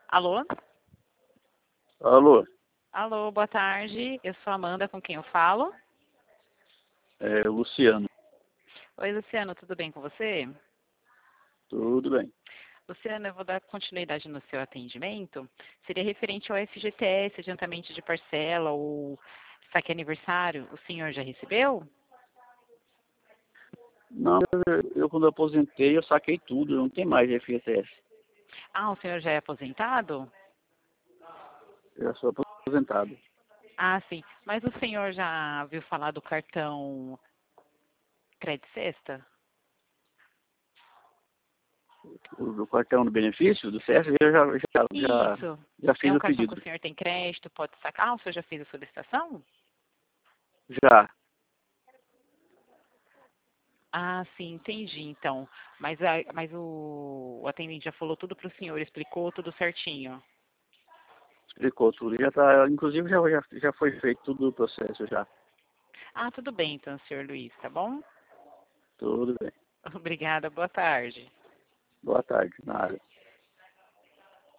Alô? Alô, Alô, boa tarde. Eu sou a Amanda, com quem eu falo. é o Luciano. Oi, Luciano, tudo bem com você? Tudo bem. Luciano, eu vou dar continuidade no seu atendimento. Seria referente ao FGTS, adiantamento de parcela ou saque aniversário. O senhor já recebeu? Não, eu quando aposentei, eu saquei tudo, eu não tenho mais FGTS. Ah, o senhor já é aposentado? Eu já sou aposentado. Ah, sim. Mas o senhor já viu falar do cartão Crédito Sexta? O cartão do benefício do CS, Isso. já É fiz um o cartão que pedido. o senhor tem crédito, pode sacar. Ah, o senhor já fez a solicitação? Já. Ah, sim, entendi, então. Mas o atendente já falou tudo para o senhor, explicou tudo certinho. Explicou tudo. Já tá, inclusive já foi feito tudo o processo já. Ah, tudo bem, então, senhor Luiz, tá bom? Tudo bem. Obrigada, boa tarde. Boa tarde, nada.